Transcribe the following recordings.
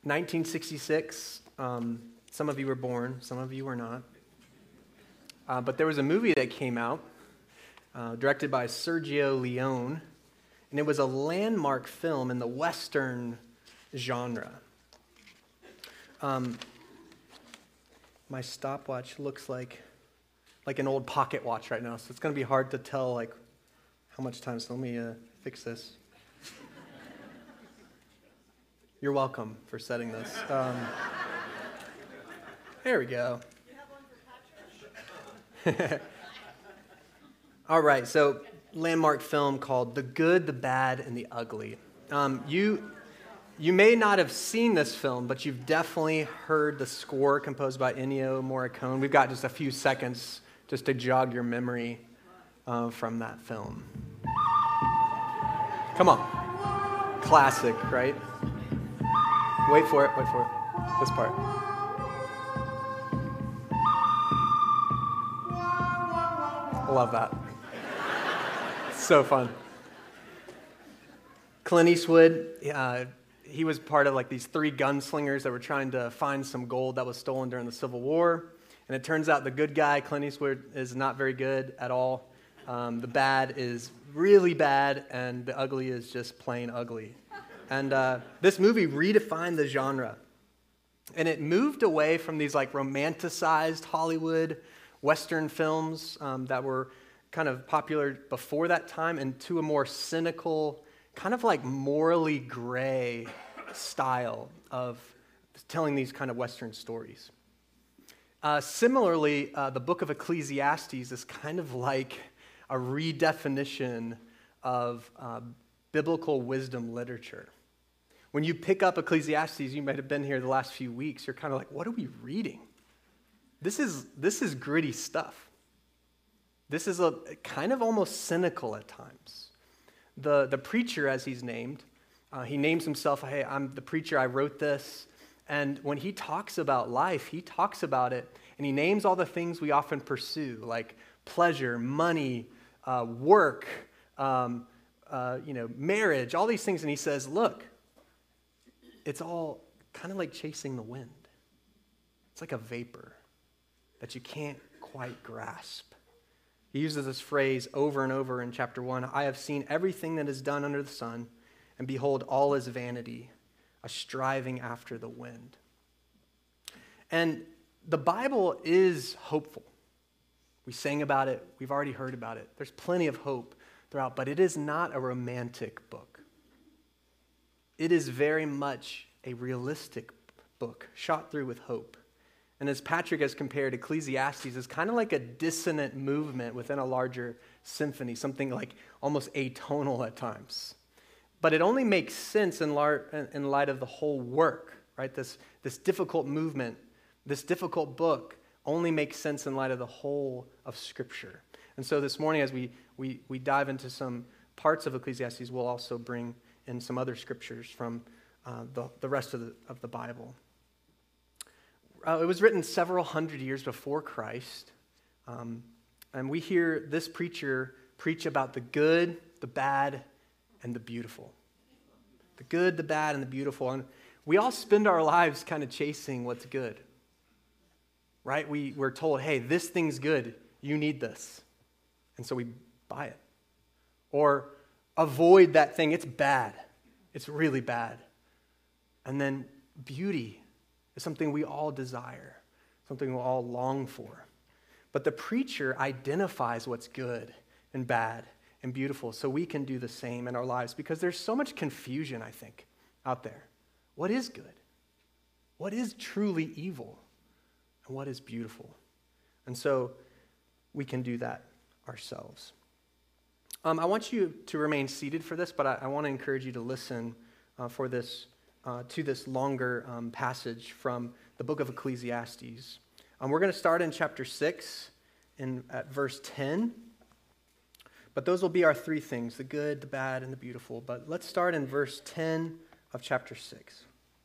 1966, some of you were born, some of you were not. But there was a movie that came out, directed by Sergio Leone, and it was a landmark film in the Western genre. My stopwatch looks like an old pocket watch right now, so it's going to be hard to tell how much time. So let me fix this. You're welcome for setting this. There we go. You have one for Patrick? All right, so landmark film called The Good, the Bad, and the Ugly. You may not have seen this film, but you've definitely heard the score composed by Ennio Morricone. We've got just a few seconds just to jog your memory from that film. Come on. Classic, right? Wait for it. This part. I love that. So fun. Clint Eastwood, he was part of these three gunslingers that were trying to find some gold that was stolen during the Civil War. And it turns out the good guy, Clint Eastwood, is not very good at all. The bad is really bad, and the ugly is just plain ugly. And this movie redefined the genre. And it moved away from these romanticized Hollywood Western films that were kind of popular before that time into a more cynical, kind of morally gray style of telling these kind of Western stories. Similarly, the book of Ecclesiastes is kind of like a redefinition of biblical wisdom literature. When you pick up Ecclesiastes, you might have been here the last few weeks, you're kind of like, what are we reading? This is gritty stuff. This is a kind of almost cynical at times. The preacher, as he's named, he names himself, hey, I'm the preacher, I wrote this. And when he talks about life, he talks about it, and he names all the things we often pursue, like pleasure, money, work, marriage, all these things. And he says, look, it's all kind of like chasing the wind. It's like a vapor that you can't quite grasp. He uses this phrase over and over in chapter 1. I have seen everything that is done under the sun, and behold, all is vanity, a striving after the wind. And the Bible is hopeful. We sang about it. We've already heard about it. There's plenty of hope throughout, but it is not a romantic book. It is very much a realistic book, shot through with hope. And as Patrick has compared, Ecclesiastes is kind of like a dissonant movement within a larger symphony, something like almost atonal at times. But it only makes sense in light of the whole work, right? This difficult movement, this difficult book only makes sense in light of the whole of Scripture. And so this morning, as we dive into some parts of Ecclesiastes, we'll also bring in some other scriptures from the rest of the Bible. It was written several hundred years before Christ, and we hear this preacher preach about the good, the bad, and the beautiful. The good, the bad, and the beautiful. And we all spend our lives kind of chasing what's good, right? We're told, hey, this thing's good. You need this. And so we buy it. Or avoid that thing. It's bad. It's really bad. And then beauty is something we all desire, something we all long for. But the preacher identifies what's good and bad and beautiful so we can do the same in our lives, because there's so much confusion, I think, out there. What is good? What is truly evil? And what is beautiful? And so we can do that ourselves. I want you to remain seated for this, but I want to encourage you to listen to this longer passage from the book of Ecclesiastes. We're going to start in chapter 6 at verse 10. But those will be our three things, the good, the bad, and the beautiful. But let's start in verse 10 of chapter 6.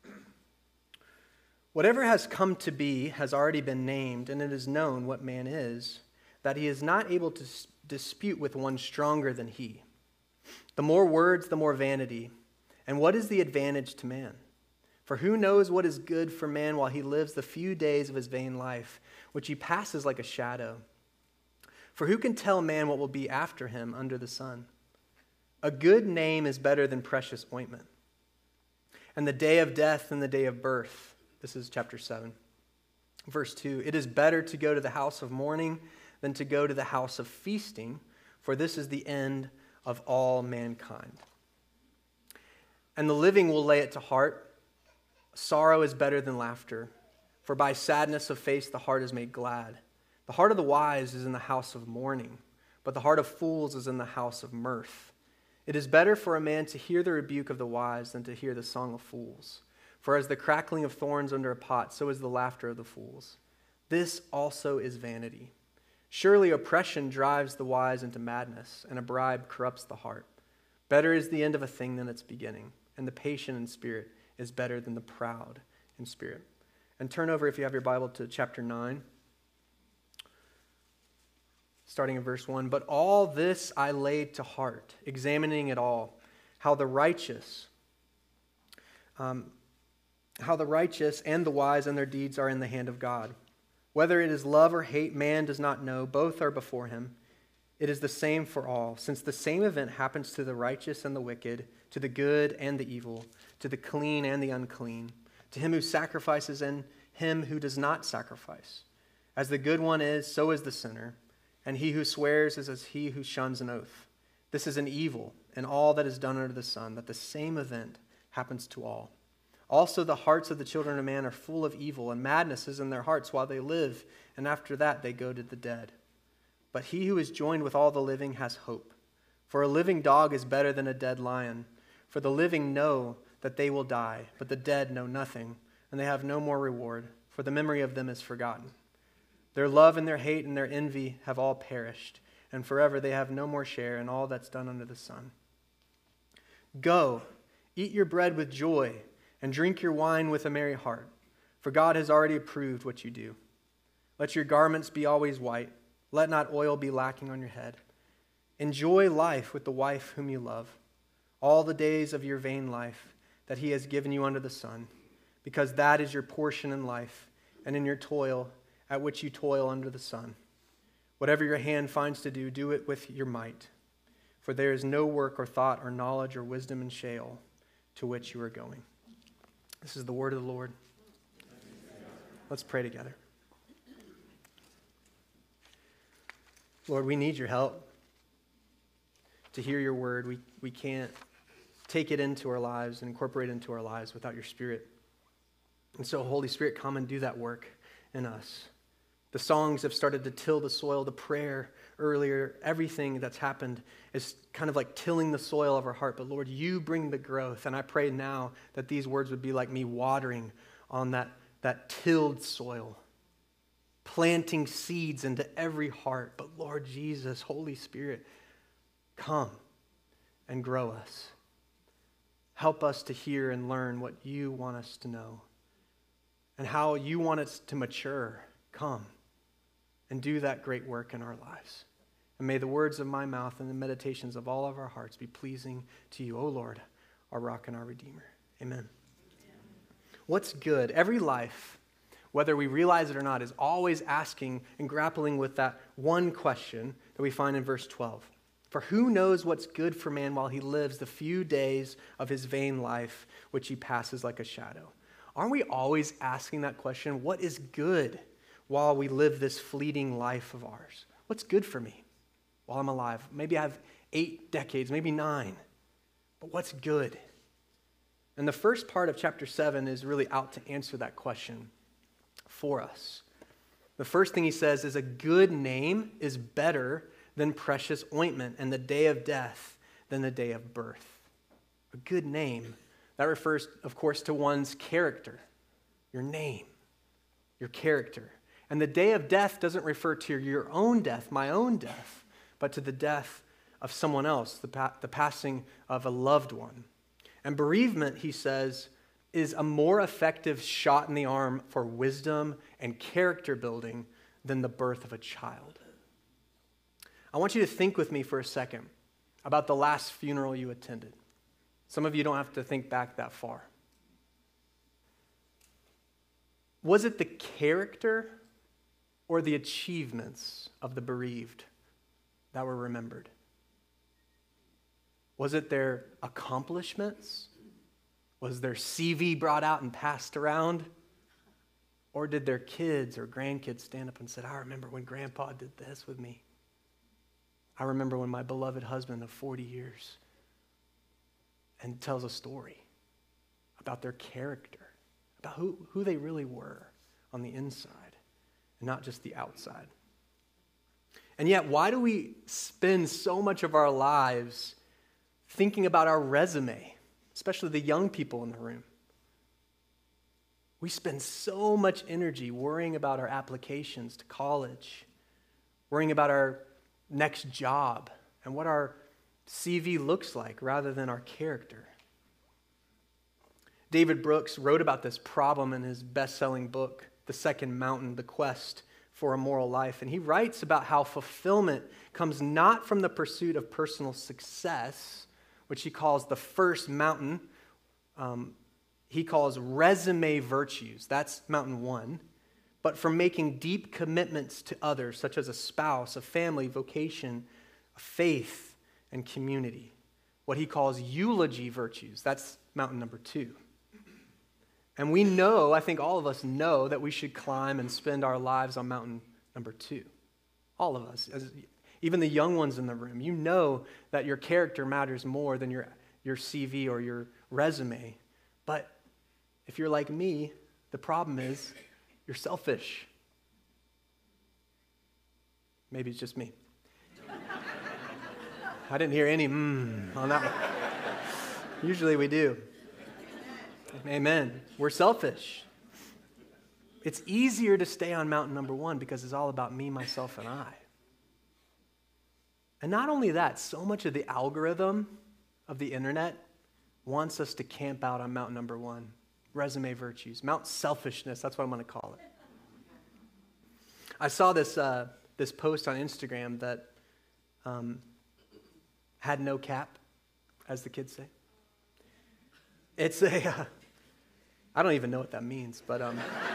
Whatever has come to be has already been named, and it is known what man is, that he is not able to dispute with one stronger than he. The more words, the more vanity. And what is the advantage to man? For who knows what is good for man while he lives the few days of his vain life, which he passes like a shadow? For who can tell man what will be after him under the sun? A good name is better than precious ointment, and the day of death than the day of birth. This is chapter 7. Verse 2, it is better to go to the house of mourning than to go to the house of feasting, for this is the end of all mankind. And the living will lay it to heart, sorrow is better than laughter, for by sadness of face the heart is made glad. The heart of the wise is in the house of mourning, but the heart of fools is in the house of mirth. It is better for a man to hear the rebuke of the wise than to hear the song of fools. For as the crackling of thorns under a pot, so is the laughter of the fools. This also is vanity. Surely oppression drives the wise into madness, and a bribe corrupts the heart. Better is the end of a thing than its beginning, and the patient in spirit is better than the proud in spirit. And turn over, if you have your Bible, to chapter 9, starting in verse 1. But all this I laid to heart, examining it all, how the righteous and the wise and their deeds are in the hand of God. Whether it is love or hate, man does not know. Both are before him. It is the same for all, since the same event happens to the righteous and the wicked, to the good and the evil, to the clean and the unclean, to him who sacrifices and him who does not sacrifice. As the good one is, so is the sinner, and he who swears is as he who shuns an oath. This is an evil in all that is done under the sun, that the same event happens to all. Also, the hearts of the children of man are full of evil, and madness is in their hearts while they live, and after that they go to the dead. But he who is joined with all the living has hope. For a living dog is better than a dead lion. For the living know that they will die, but the dead know nothing, and they have no more reward, for the memory of them is forgotten. Their love and their hate and their envy have all perished, and forever they have no more share in all that's done under the sun. Go, eat your bread with joy, and drink your wine with a merry heart, for God has already approved what you do. Let your garments be always white. Let not oil be lacking on your head. Enjoy life with the wife whom you love, all the days of your vain life that he has given you under the sun, because that is your portion in life and in your toil at which you toil under the sun. Whatever your hand finds to do, do it with your might, for there is no work or thought or knowledge or wisdom in Sheol to which you are going. This is the word of the Lord. Let's pray together. Lord, we need your help to hear your word. We can't take it into our lives and incorporate it into our lives without your Spirit. And so, Holy Spirit, come and do that work in us. The songs have started to till the soil. The prayer earlier, everything that's happened is kind of like tilling the soil of our heart. But Lord, you bring the growth. And I pray now that these words would be like me watering on that tilled soil, planting seeds into every heart. But Lord Jesus, Holy Spirit, come and grow us. Help us to hear and learn what you want us to know and how you want us to mature. Come and do that great work in our lives. And may the words of my mouth and the meditations of all of our hearts be pleasing to you, O Lord, our rock and our Redeemer. Amen. What's good? Every life, whether we realize it or not, is always asking and grappling with that one question that we find in verse 12. For who knows what's good for man while he lives the few days of his vain life, which he passes like a shadow? Aren't we always asking that question? What is good while we live this fleeting life of ours? What's good for me while I'm alive? Maybe I have 8 decades, maybe 9. But what's good? And the first part of chapter 7 is really out to answer that question for us. The first thing he says is a good name is better than precious ointment, and the day of death than the day of birth. A good name, that refers, of course, to one's character, your name, your character. And the day of death doesn't refer to your own death, my own death, but to the death of someone else, the passing of a loved one. And bereavement, he says, is a more effective shot in the arm for wisdom and character building than the birth of a child. I want you to think with me for a second about the last funeral you attended. Some of you don't have to think back that far. Was it the character or the achievements of the bereaved that were remembered? Was it their accomplishments? Was their CV brought out and passed around? Or did their kids or grandkids stand up and said, I remember when Grandpa did this with me. I remember when my beloved husband of 40 years, and tells a story about their character, about who they really were on the inside and not just the outside. And yet, why do we spend so much of our lives thinking about our resume, especially the young people in the room? We spend so much energy worrying about our applications to college, worrying about our next job and what our CV looks like rather than our character. David Brooks wrote about this problem in his best-selling book, The Second Mountain, The Quest for a Moral Life. And he writes about how fulfillment comes not from the pursuit of personal success, which he calls the first mountain. He calls resume virtues. That's mountain one. But from making deep commitments to others, such as a spouse, a family, vocation, a faith, and community. What he calls eulogy virtues. That's mountain number 2. And we know, I think all of us know, that we should climb and spend our lives on mountain number 2. All of us, even the young ones in the room. You know that your character matters more than your CV or your resume. But if you're like me, the problem is you're selfish. Maybe it's just me. I didn't hear any on that one. Usually we do. Amen. We're selfish. It's easier to stay on mountain number 1 because it's all about me, myself, and I. And not only that, so much of the algorithm of the internet wants us to camp out on mountain number 1, resume virtues, Mount Selfishness, that's what I'm going to call it. I saw this post on Instagram that had no cap, as the kids say. It's I don't even know what that means, but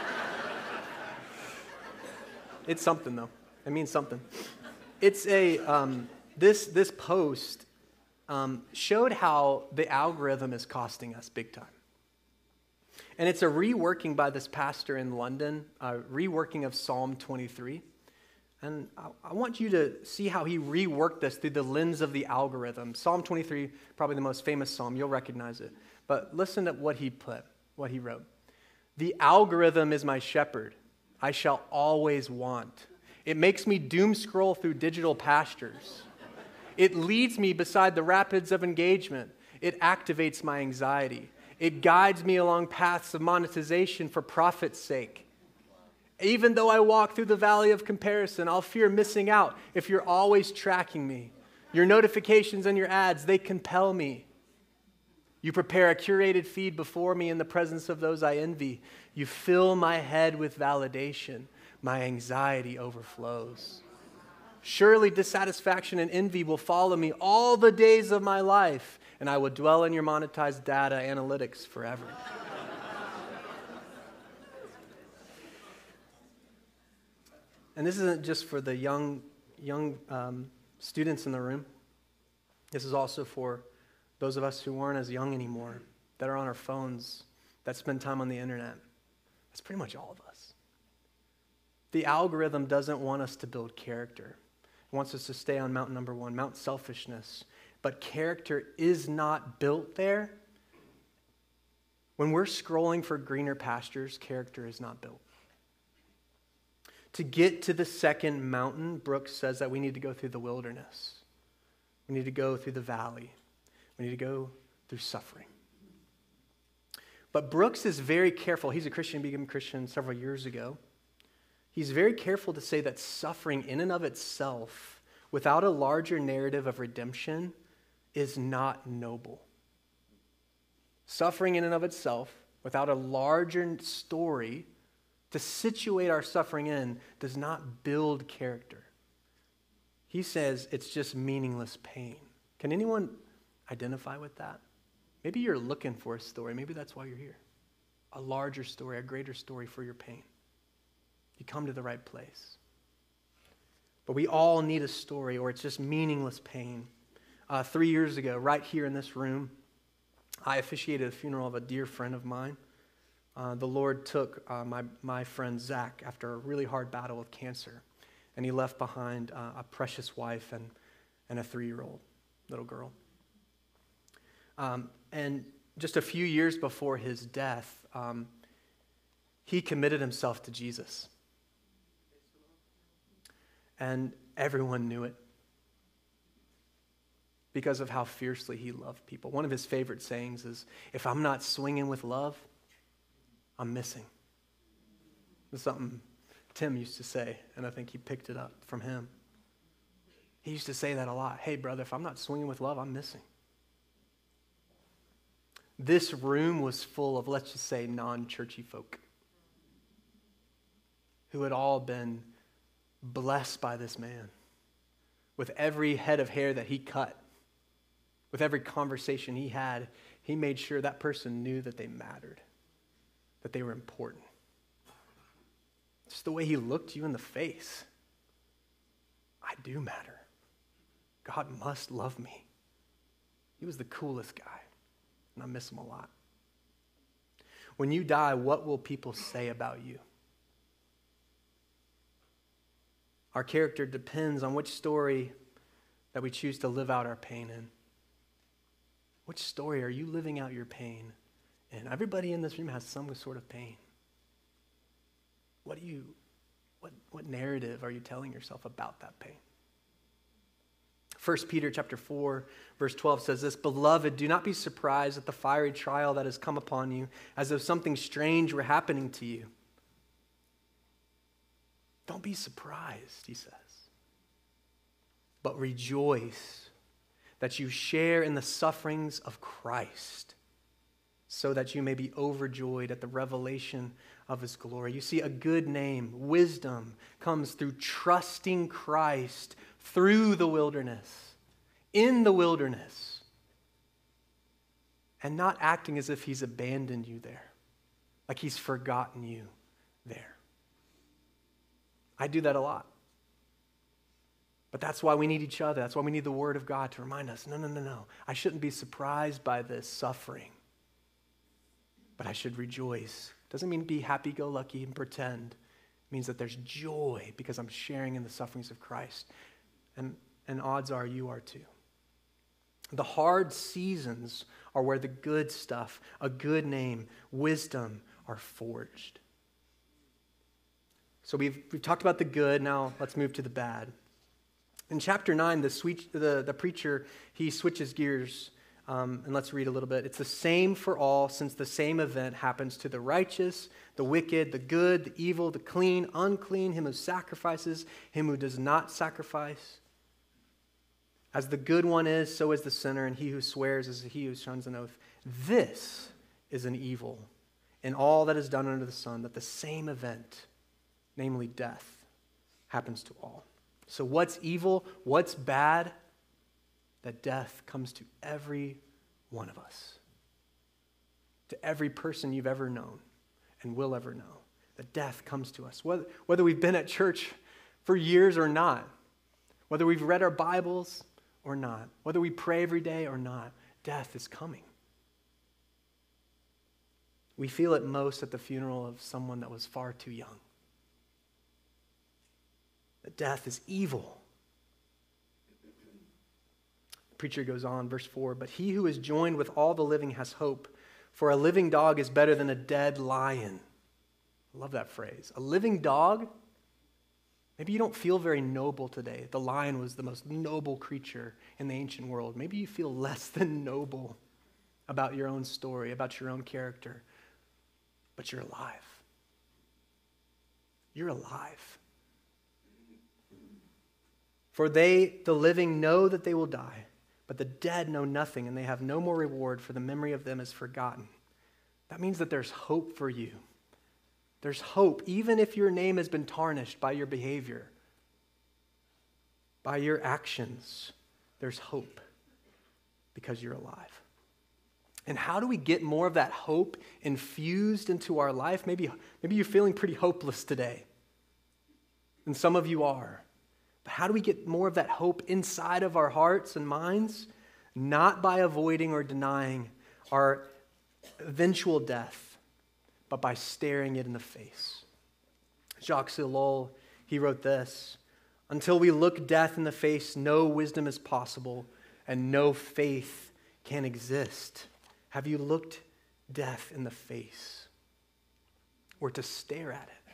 it's something though. It means something. It's this post showed how the algorithm is costing us big time. And it's a reworking by this pastor in London, a reworking of Psalm 23. And I want you to see how he reworked this through the lens of the algorithm. Psalm 23, probably the most famous psalm. You'll recognize it. But listen to what he wrote. The algorithm is my shepherd. I shall always want. It makes me doom scroll through digital pastures. It leads me beside the rapids of engagement. It activates my anxiety. It guides me along paths of monetization for profit's sake. Even though I walk through the valley of comparison, I'll fear missing out if you're always tracking me. Your notifications and your ads, they compel me. You prepare a curated feed before me in the presence of those I envy. You fill my head with validation. My anxiety overflows. Surely dissatisfaction and envy will follow me all the days of my life, and I will dwell in your monetized data analytics forever. And this isn't just for the young students in the room. This is also for those of us who aren't as young anymore, that are on our phones, that spend time on the internet. That's pretty much all of us. The algorithm doesn't want us to build character. It wants us to stay on mountain number 1, Mount Selfishness. But character is not built there. When we're scrolling for greener pastures, character is not built. To get to the second mountain, Brooks says that we need to go through the wilderness. We need to go through the valley. We need to go through suffering. But Brooks is very careful. He's a Christian, became a Christian several years ago. He's very careful to say that suffering in and of itself, without a larger narrative of redemption, is not noble. Suffering in and of itself, without a larger story to situate our suffering in, does not build character. He says it's just meaningless pain. Can anyone identify with that? Maybe you're looking for a story. Maybe that's why you're here. a larger story, a greater story for your pain. You come to the right place. But we all need a story, or it's just meaningless pain. 3 years ago, right here in this room, I officiated a funeral of a dear friend of mine. The Lord took my friend Zach after a really hard battle with cancer, and he left behind a precious wife and a 3-year-old little girl. And just a few years before his death, he committed himself to Jesus. And everyone knew it because of how fiercely he loved people. One of his favorite sayings is, if I'm not swinging with love, I'm missing. It's something Tim used to say, and I think he picked it up from him. He used to say that a lot. Hey, brother, if I'm not swinging with love, I'm missing. This room was full of, let's just say, non-churchy folk who had all been blessed by this man. With every head of hair that he cut, with every conversation he had, he made sure that person knew that they mattered, that they were important. Just the way he looked you in the face. I do matter. God must love me. He was the coolest guy, and I miss him a lot. When you die, what will people say about you? Our character depends on which story that we choose to live out our pain in. Which story are you living out your pain in? Everybody in this room has some sort of pain. What narrative are you telling yourself about that pain? 1 Peter chapter 4, verse 12 says this, Beloved, do not be surprised at the fiery trial that has come upon you, as though something strange were happening to you. Don't be surprised, he says, but rejoice that you share in the sufferings of Christ, so that you may be overjoyed at the revelation of his glory. You see, a good name, wisdom, comes through trusting Christ through the wilderness, in the wilderness, and not acting as if he's abandoned you there, like he's forgotten you there. I do that a lot. But that's why we need each other. That's why we need the Word of God to remind us, no. I shouldn't be surprised by this suffering, but I should rejoice. Doesn't mean be happy-go-lucky and pretend. It means that there's joy because I'm sharing in the sufferings of Christ. And odds are you are too. The hard seasons are where the good stuff, a good name, wisdom are forged. So we've talked about the good. Now let's move to the bad. In chapter 9, the preacher, he switches gears, and let's read a little bit. It's the same for all, since the same event happens to the righteous, the wicked, the good, the evil, the clean, unclean, him who sacrifices, him who does not sacrifice. As the good one is, so is the sinner, and he who swears is he who shuns an oath. This is an evil in all that is done under the sun, that the same event, namely death, happens to all. So what's evil? What's bad? That death comes to every one of us. To every person you've ever known and will ever know. That death comes to us. Whether we've been at church for years or not. Whether we've read our Bibles or not. Whether we pray every day or not. Death is coming. We feel it most at the funeral of someone that was far too young. That death is evil. The preacher goes on, verse 4, but he who is joined with all the living has hope, for a living dog is better than a dead lion. I love that phrase. A living dog? Maybe you don't feel very noble today. The lion was the most noble creature in the ancient world. Maybe you feel less than noble about your own story, about your own character, but you're alive. You're alive. For they, the living, know that they will die, but the dead know nothing, and they have no more reward, for the memory of them is forgotten. That means that there's hope for you. There's hope, even if your name has been tarnished by your behavior, by your actions. There's hope because you're alive. And how do we get more of that hope infused into our life? Maybe you're feeling pretty hopeless today. And some of you are. But how do we get more of that hope inside of our hearts and minds? Not by avoiding or denying our eventual death, but by staring it in the face. Jacques Ellul, he wrote this: "Until we look death in the face, no wisdom is possible and no faith can exist." Have you looked death in the face? Or to stare at it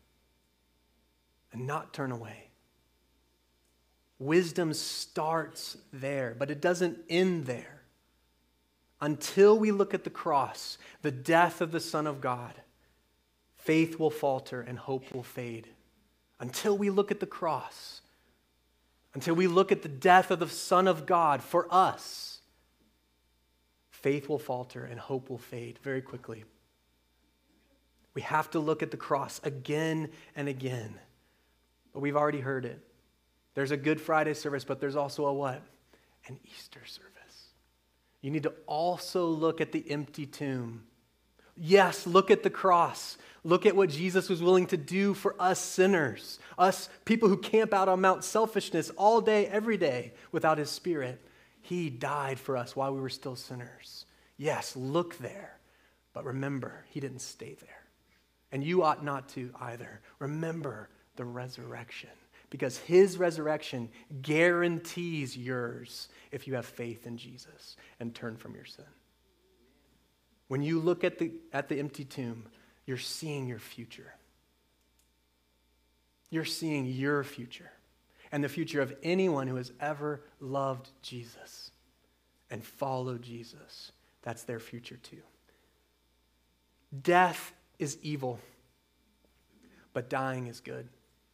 and not turn away? Wisdom starts there, but it doesn't end there. Until we look at the cross, the death of the Son of God, faith will falter and hope will fade. Until we look at the cross, until we look at the death of the Son of God for us, faith will falter and hope will fade very quickly. We have to look at the cross again and again. But we've already heard it. There's a Good Friday service, but there's also a what? An Easter service. You need to also look at the empty tomb. Yes, look at the cross. Look at what Jesus was willing to do for us sinners, us people who camp out on Mount Selfishness all day, every day without his Spirit. He died for us while we were still sinners. Yes, look there. But remember, he didn't stay there. And you ought not to either. Remember the resurrection, because his resurrection guarantees yours if you have faith in Jesus and turn from your sin. When you look at the empty tomb, you're seeing your future. You're seeing your future and the future of anyone who has ever loved Jesus and followed Jesus. That's their future too. Death is evil, but dying is good.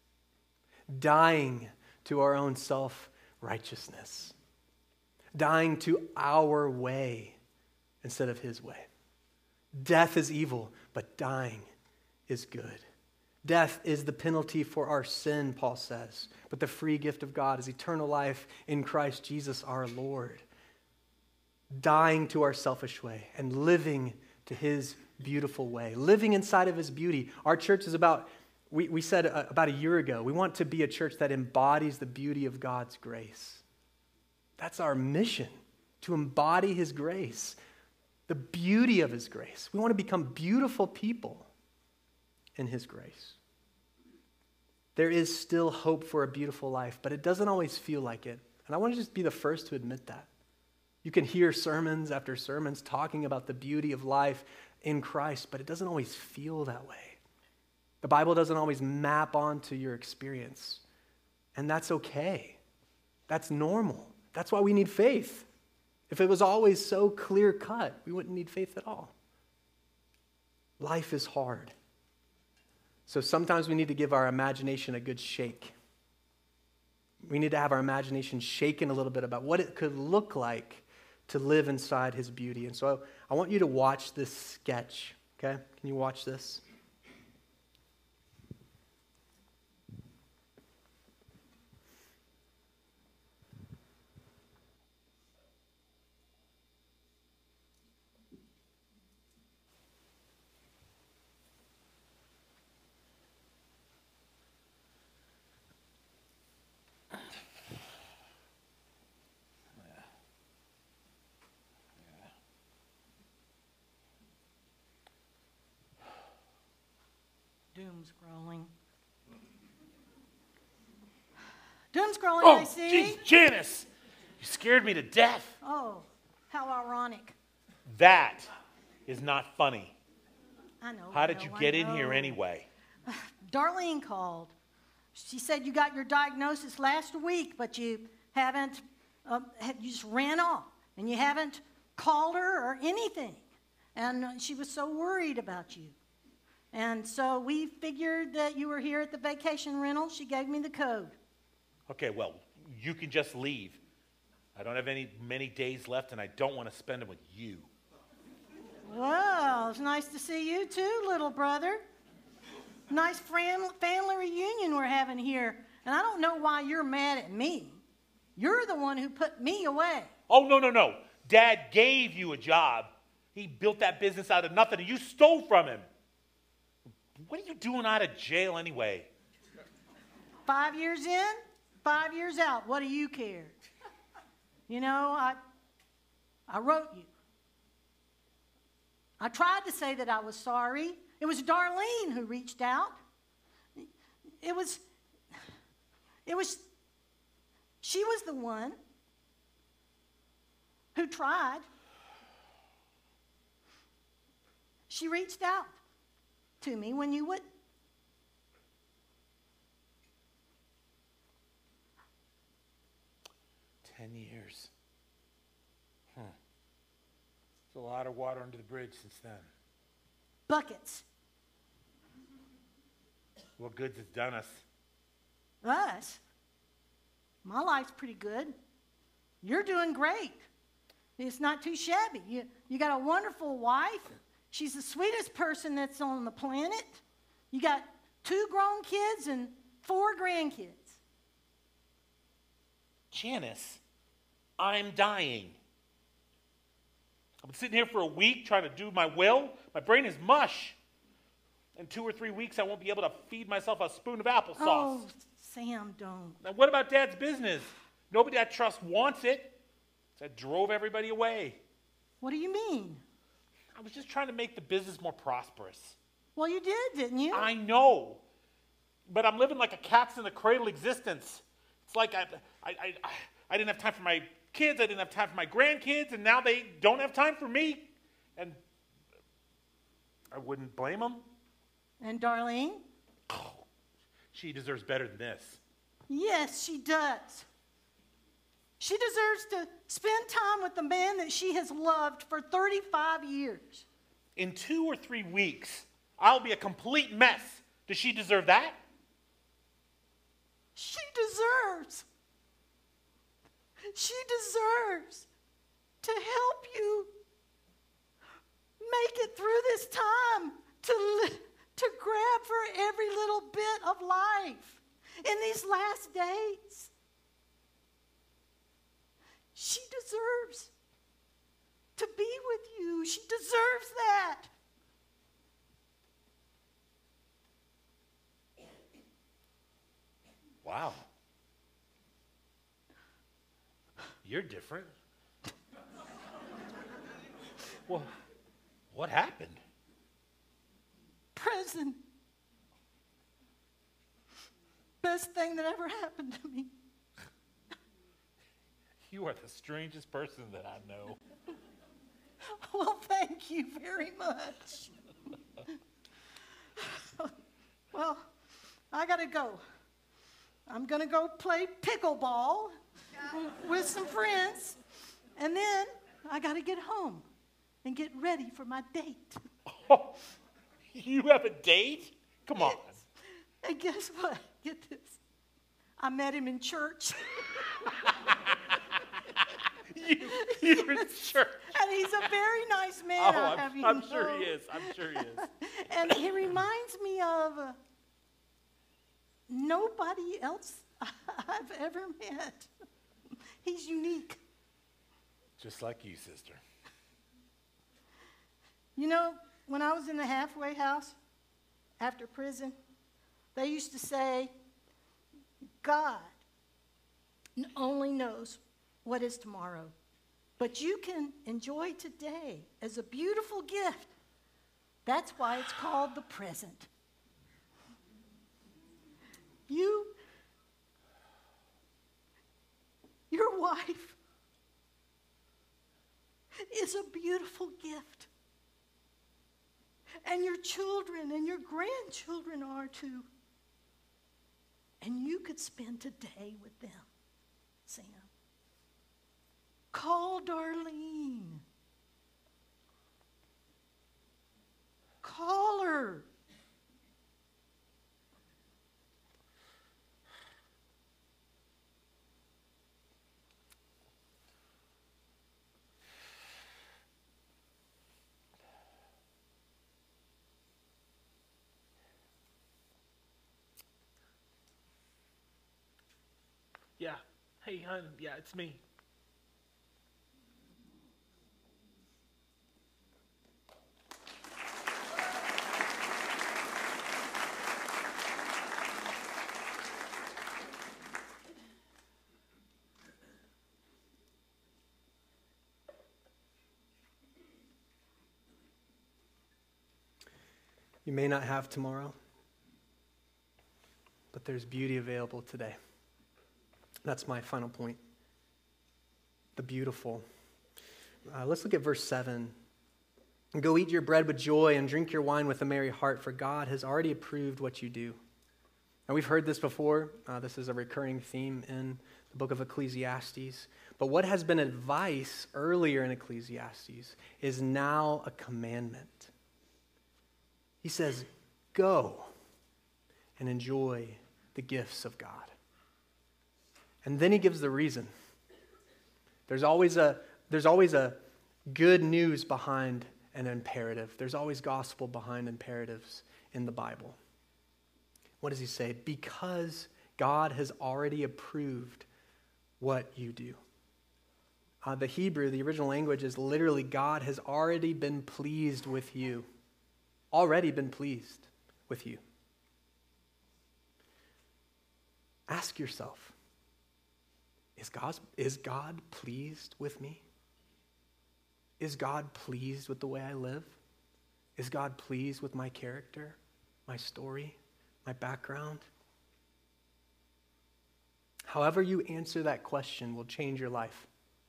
Dying to our own self-righteousness. Dying to our way instead of his way. Death is evil, but dying is good. Death is the penalty for our sin, Paul says, but the free gift of God is eternal life in Christ Jesus our Lord. Dying to our selfish way and living to his beautiful way, living inside of his beauty. Our church is about, we said about a year ago, we want to be a church that embodies the beauty of God's grace. That's our mission, to embody his grace, the beauty of his grace. We want to become beautiful people in his grace. There is still hope for a beautiful life, but it doesn't always feel like it. And I want to just be the first to admit that. You can hear sermons after sermons talking about the beauty of life in Christ, but it doesn't always feel that way. The Bible doesn't always map onto your experience, and that's okay. That's normal. That's why we need faith. If it was always so clear-cut, we wouldn't need faith at all. Life is hard. So sometimes we need to give our imagination a good shake. We need to have our imagination shaken a little bit about what it could look like to live inside his beauty. And so I want you to watch this sketch, okay? Can you watch this? Doom scrolling. Doom scrolling, Oh, I see. geez, Janice, you scared me to death. Oh, how ironic. That is not funny. I know. How did you get in I here know. anyway? Darlene called. She said you got your diagnosis last week, but you haven't, you just ran off, and you haven't called her or anything. And she was so worried about you. And so we figured that you were here at the vacation rental. She gave me the code. Okay, well, you can just leave. I don't have many days left, and I don't want to spend them with you. Well, it's nice to see you too, little brother. Nice family reunion we're having here. And I don't know why you're mad at me. You're the one who put me away. Oh, no. Dad gave you a job, He built that business out of nothing, and you stole from him. What are you doing out of jail anyway? 5 years in, 5 years out. What do you care? You know, I wrote you. I tried to say that I was sorry. It was Darlene who reached out. She was the one who tried. She reached out to me when you wouldn't. $10 Huh. There's a lot of water under the bridge since then. Buckets. What good's it's done us? Us? My life's pretty good. You're doing great. It's not too shabby. You got a wonderful wife. She's the sweetest person that's on the planet. You got 2 grown kids and 4 grandkids. Janice, I'm dying. I've been sitting here for a week trying to do my will. My brain is mush. In 2 or 3 weeks, I won't be able to feed myself a spoon of applesauce. Oh, Sam, don't. Now, what about Dad's business? Nobody I trust wants it. So I drove everybody away. What do you mean? I was just trying to make the business more prosperous. Well, you did, didn't you? I know. But I'm living like a cat's in the cradle existence. It's like I didn't have time for my kids, I didn't have time for my grandkids, and now they don't have time for me. And I wouldn't blame them. And Darlene? Oh, she deserves better than this. Yes, she does. She deserves to spend time with the man that she has loved for 35 years. In 2 or 3 weeks, I'll be a complete mess. Does she deserve that? She deserves to help you make it through this time, to grab for every little bit of life in these last days. She deserves to be with you. She deserves that. Wow. You're different. Well, what happened? Prison. Best thing that ever happened to me. You are the strangest person that I know. Well, thank you very much. Well, I gotta go. I'm gonna go play pickleball with some friends, and then I gotta get home and get ready for my date. Oh, you have a date? Come on. And guess what? Get this. I met him in church. You're in church. And he's a very nice man. Oh, I'm sure he is. I'm sure he is. And he reminds me of nobody else I've ever met. He's unique. Just like you, sister. You know, when I was in the halfway house after prison, they used to say, God only knows what is tomorrow. But you can enjoy today as a beautiful gift. That's why it's called the present. Your wife is a beautiful gift. And your children and your grandchildren are too. And you could spend today with them, Sam. Call Darlene. Call her. Yeah. Hey, hon. Yeah, it's me. You may not have tomorrow, but there's beauty available today. That's my final point. The beautiful. Let's look at verse 7. Go eat your bread with joy and drink your wine with a merry heart, for God has already approved what you do. Now, we've heard this before. This is a recurring theme in the book of Ecclesiastes. But what has been advice earlier in Ecclesiastes is now a commandment. He says, go and enjoy the gifts of God. And then he gives the reason. There's always a good news behind an imperative. There's always gospel behind imperatives in the Bible. What does he say? Because God has already approved what you do. The Hebrew, the original language, is literally God has already been pleased with you. Already been pleased with you. Ask yourself, is God pleased with me? Is God pleased with the way I live? Is God pleased with my character, my story, my background? However you answer that question will change your life.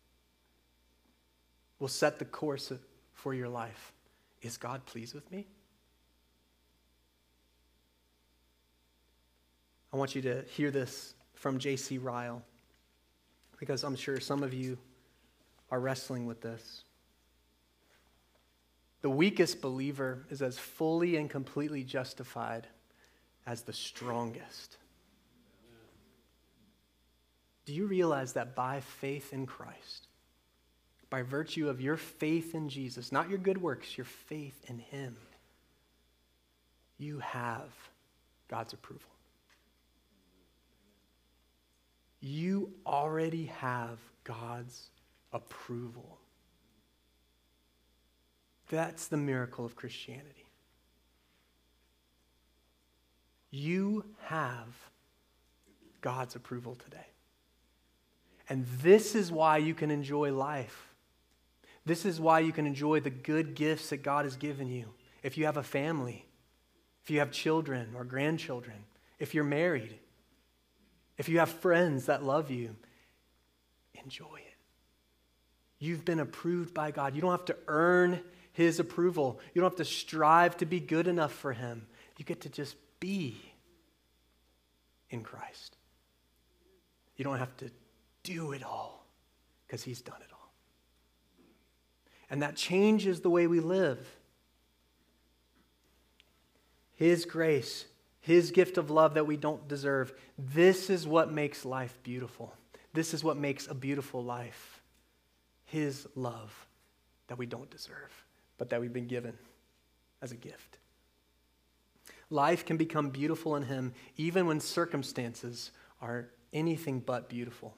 Will set the course for your life. Is God pleased with me? I want you to hear this from J.C. Ryle, because I'm sure some of you are wrestling with this. The weakest believer is as fully and completely justified as the strongest. Do you realize that by faith in Christ, by virtue of your faith in Jesus, not your good works, your faith in him, you have God's approval? You already have God's approval. That's the miracle of Christianity. You have God's approval today. And this is why you can enjoy life. This is why you can enjoy the good gifts that God has given you. If you have a family, if you have children or grandchildren, if you're married, if you have friends that love you, enjoy it. You've been approved by God. You don't have to earn his approval. You don't have to strive to be good enough for him. You get to just be in Christ. You don't have to do it all because he's done it all. And that changes the way we live. His grace, his gift of love that we don't deserve, this is what makes life beautiful. This is what makes a beautiful life. His love that we don't deserve, but that we've been given as a gift. Life can become beautiful in him even when circumstances are anything but beautiful.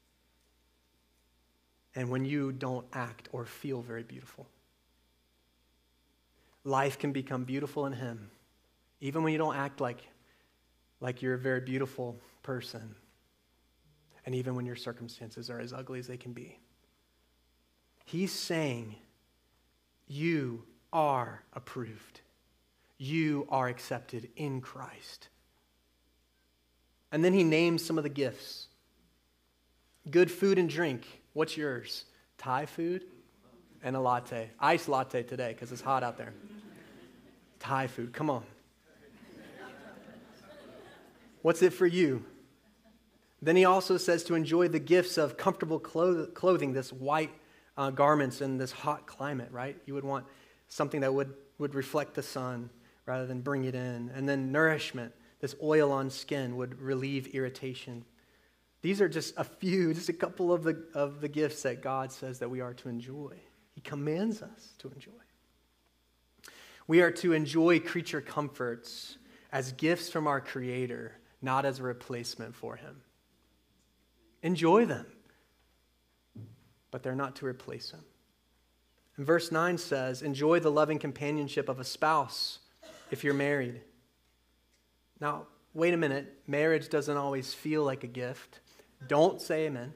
And when you don't act or feel very beautiful. Life can become beautiful in him even when you don't act like you're a very beautiful person. And even when your circumstances are as ugly as they can be. He's saying, you are approved. You are accepted in Christ. And then he names some of the gifts. Good food and drink. What's yours? Thai food and a latte. Iced latte today because it's hot out there. Thai food. Come on. What's it for you? Then he also says to enjoy the gifts of comfortable clothing, this white garments in this hot climate, right? You would want something that would reflect the sun rather than bring it in. And then nourishment, this oil on skin would relieve irritation. These are just a couple of the gifts that God says that we are to enjoy. He commands us to enjoy. We are to enjoy creature comforts as gifts from our Creator, not as a replacement for him. Enjoy them, but they're not to replace him. And verse 9 says, enjoy the loving companionship of a spouse if you're married. Now, wait a minute. Marriage doesn't always feel like a gift. Don't say amen.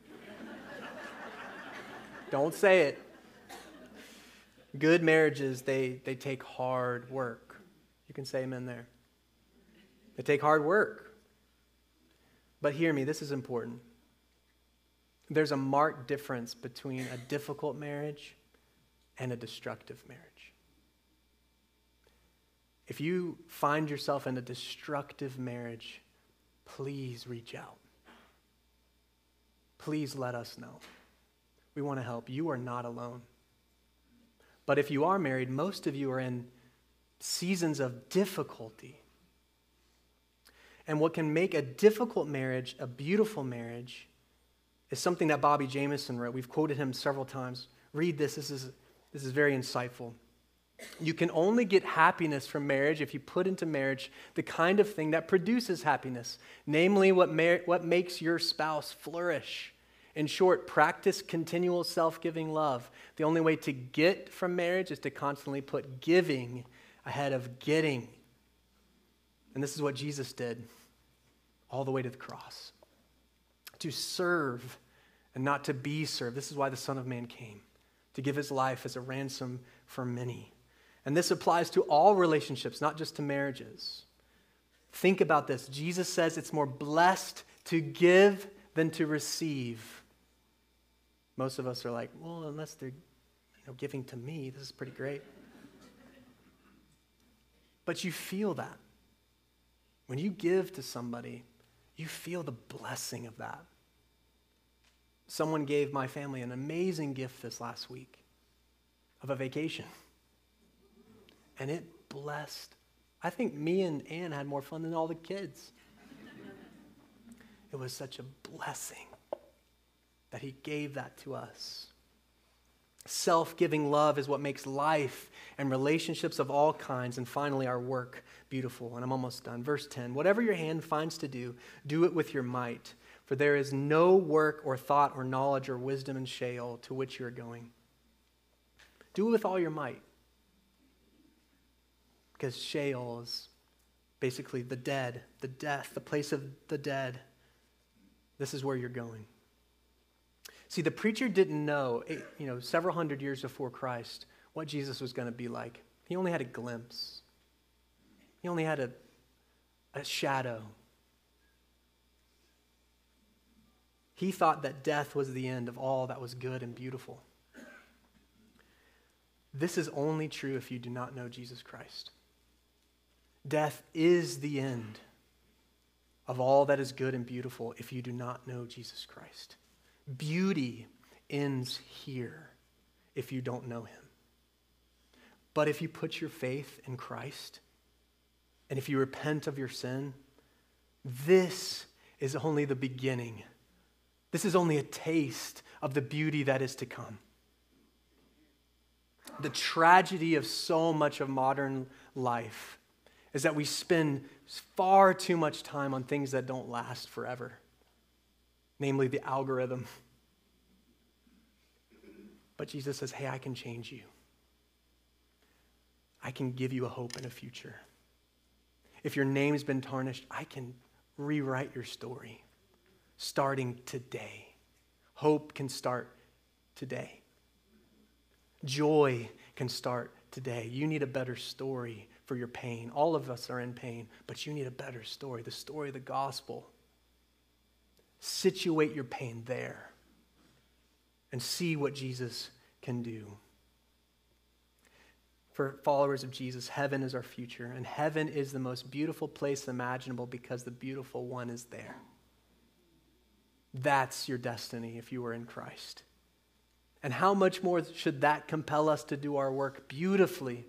Don't say it. Good marriages, they take hard work. You can say amen there. They take hard work. But hear me, this is important. There's a marked difference between a difficult marriage and a destructive marriage. If you find yourself in a destructive marriage, please reach out. Please let us know. We want to help. You are not alone. But if you are married, most of you are in seasons of difficulty. And what can make a difficult marriage a beautiful marriage is something that Bobby Jamieson wrote. We've quoted him several times. Read this. This is very insightful. You can only get happiness from marriage if you put into marriage the kind of thing that produces happiness, namely what makes your spouse flourish. In short, practice continual self-giving love. The only way to get from marriage is to constantly put giving ahead of getting. And this is what Jesus did all the way to the cross. To serve and not to be served. This is why the Son of Man came, to give his life as a ransom for many. And this applies to all relationships, not just to marriages. Think about this. Jesus says it's more blessed to give than to receive. Most of us are like, well, unless they're giving to me, this is pretty great. But you feel that. When you give to somebody, you feel the blessing of that. Someone gave my family an amazing gift this last week of a vacation. And it blessed. I think me and Ann had more fun than all the kids. It was such a blessing that he gave that to us. Self-giving love is what makes life and relationships of all kinds, and finally our work, beautiful. And I'm almost done. Verse 10, whatever your hand finds to do, do it with your might. For there is no work or thought or knowledge or wisdom in Sheol to which you are going. Do it with all your might. Because Sheol is basically the dead, the death, the place of the dead. This is where you're going. See, the preacher didn't know, several hundred years before Christ, what Jesus was going to be like. He only had a glimpse. He only had a shadow. He thought that death was the end of all that was good and beautiful. This is only true if you do not know Jesus Christ. Death is the end of all that is good and beautiful if you do not know Jesus Christ. Beauty ends here if you don't know him. But if you put your faith in Christ, and if you repent of your sin, this is only the beginning. This is only a taste of the beauty that is to come. The tragedy of so much of modern life is that we spend far too much time on things that don't last forever, namely the algorithm. But Jesus says, hey, I can change you. I can give you a hope and a future. If your name's been tarnished, I can rewrite your story starting today. Hope can start today. Joy can start today. You need a better story for your pain. All of us are in pain, but you need a better story, the story of the gospel. Situate your pain there and see what Jesus can do. For followers of Jesus, heaven is our future, and heaven is the most beautiful place imaginable because the beautiful one is there. That's your destiny if you are in Christ. And how much more should that compel us to do our work beautifully?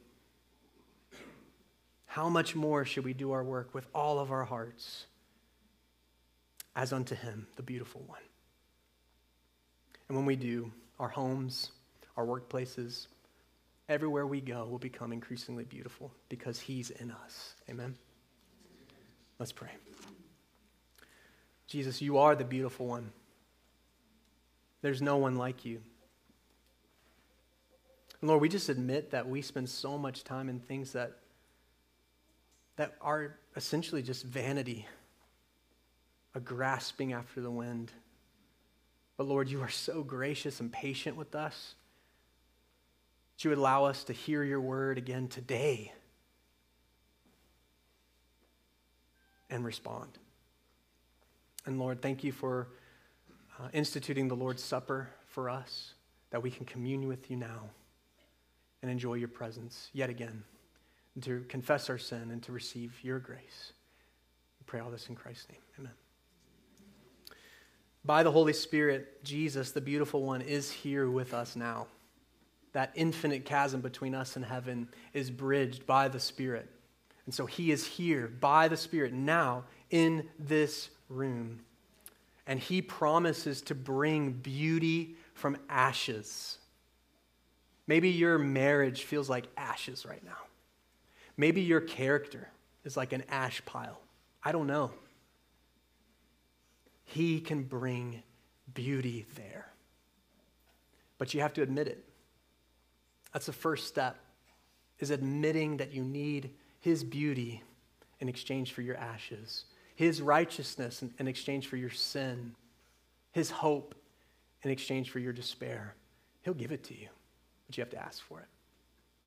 How much more should we do our work with all of our hearts as unto him, the beautiful one? And when we do, our homes, our workplaces, everywhere we go will become increasingly beautiful because he's in us. Amen? Let's pray. Jesus, you are the beautiful one. There's no one like you. And Lord, we just admit that we spend so much time in things that are essentially just vanity, a grasping after the wind. But Lord, you are so gracious and patient with us that you would allow us to hear your word again today. and respond. And Lord, thank you for instituting the Lord's Supper for us, that we can commune with you now and enjoy your presence yet again, and to confess our sin and to receive your grace. We pray all this in Christ's name. Amen. By the Holy Spirit, Jesus, the beautiful one, is here with us now. That infinite chasm between us and heaven is bridged by the Spirit. And so he is here by the Spirit now in this room. And he promises to bring beauty from ashes. Maybe your marriage feels like ashes right now. Maybe your character is like an ash pile. I don't know. He can bring beauty there. But you have to admit it. That's the first step, is admitting that you need his beauty in exchange for your ashes, his righteousness in exchange for your sin, his hope in exchange for your despair. He'll give it to you, but you have to ask for it.